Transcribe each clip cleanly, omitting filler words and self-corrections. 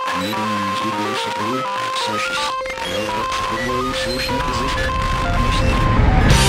Jeden Zwiebel Sabru, Sashis, Homo, Sushi, Gesicht,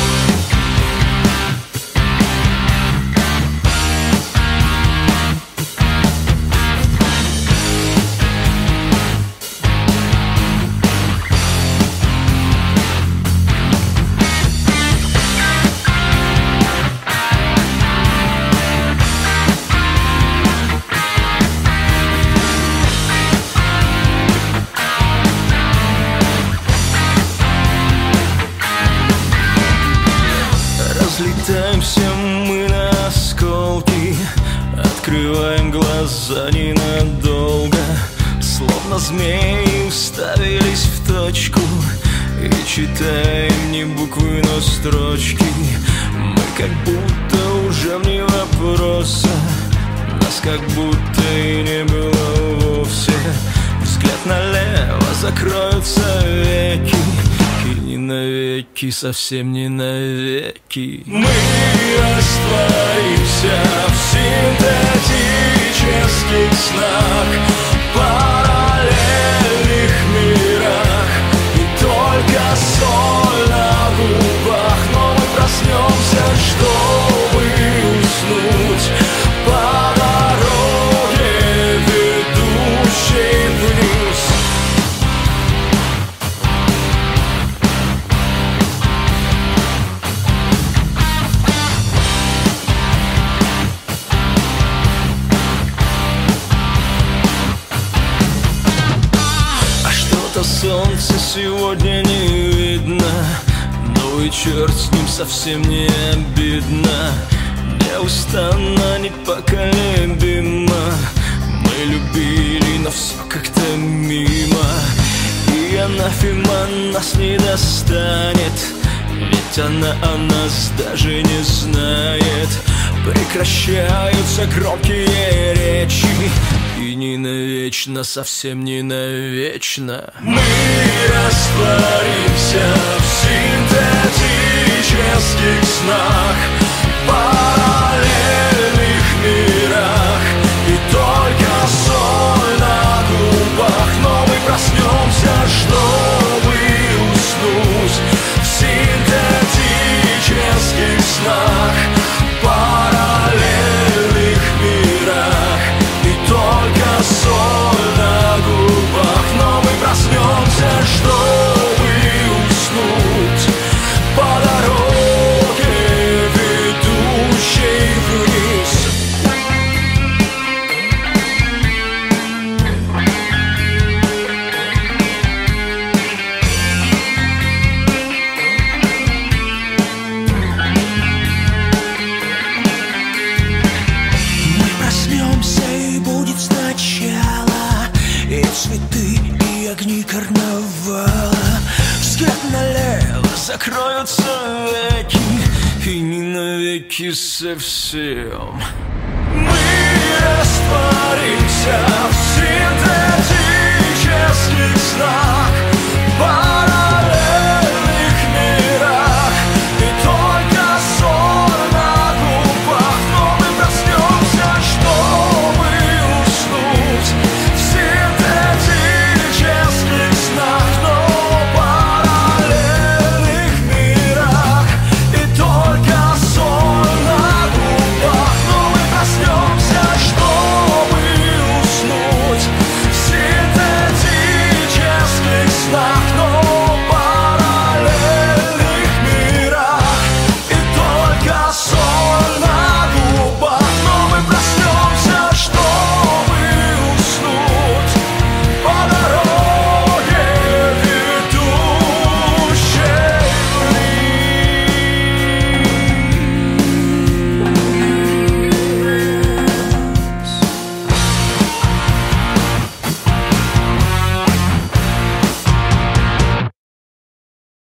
Разлетаемся мы на осколки, открываем глаза ненадолго, словно змеи уставились в точку и читаем не буквы, но строчки. Мы как будто уже вне вопроса, нас как будто и не было вовсе. Взгляд налево, закроются веки, и не навеки, совсем не навеки. Мы растворимся в синтетических снах, параллельных мирах, и только соль на губах. Но мы проснемся, чтобы уснуть по дороге, ведущей вниз. Солнце сегодня не видно, но и черт с ним, совсем не обидно. Неустанно, непоколебимо мы любили, но все как-то мимо. И анафема нас не достанет, ведь она о нас даже не знает. Прекращаются громкие речи, и не навечно, совсем не навечно. Мы растворимся в синтетических снах, параллельных мирах, и только соль на губах. Но мы проснемся, чтобы уснуть в синтетических снах, параллельных мирах, и только соль на губах. Но мы проснемся, чтобы уснуть по дороге, ведущей вниз. Цветы и огни карнавала. Взгляд налево, закроются веки, и не навеки совсем. Мы растворимся